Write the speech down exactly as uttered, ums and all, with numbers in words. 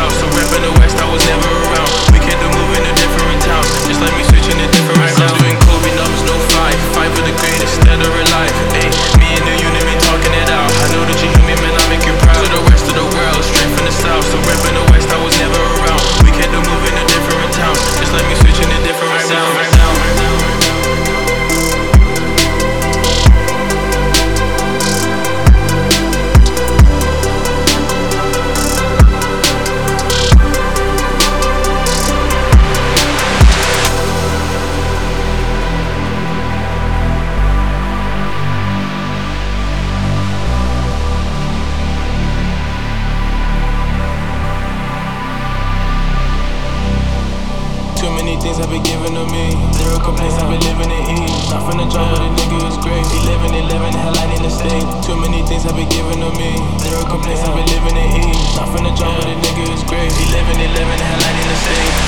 south. So reppin' the west, I was never around. We can't do moving to different towns. Just like me switching to different sounds. I'm doing Kobe numbers, no five. Five with the greatest, dead or alive. Ayy, me and the unit been talking it out. I know that you hear me, man, I make you proud. To the rest of the world, straight from the south. So reppin' the west, I was never around. We can't do moving to different towns. Just like me switching to different sounds. Right now, right now. Too many things have been given to me. Zero complaints, I've been living in ease. Not from the job, but the nigga is great. He living and living, hell I need to stay. Too many things have been given to me. Zero complaints, I've been living in ease. Not from the job, but the nigga is great. He living and living, hell I need to stay.